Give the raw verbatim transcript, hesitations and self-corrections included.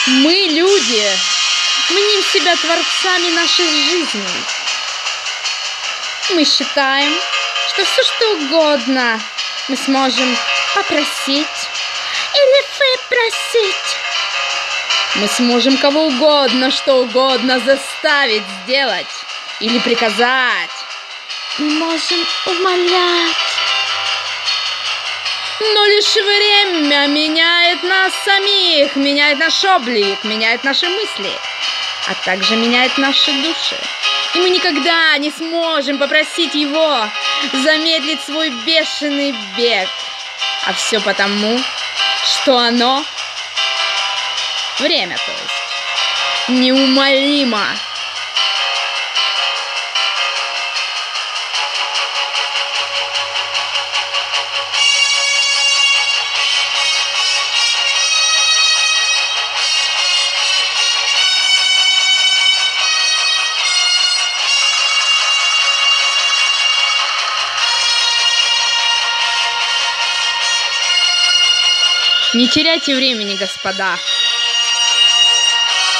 Мы, люди, мним себя творцами наших жизней. Мы считаем, что все что угодно мы сможем попросить или выпросить. Мы сможем кого угодно, что угодно заставить сделать или приказать. Мы можем умолять. Но лишь время меняет нас самих, меняет наш облик, меняет наши мысли, а также меняет наши души. И мы никогда не сможем попросить его замедлить свой бешеный бег. А все потому, что оно, время то есть, неумолимо. Не теряйте времени, господа.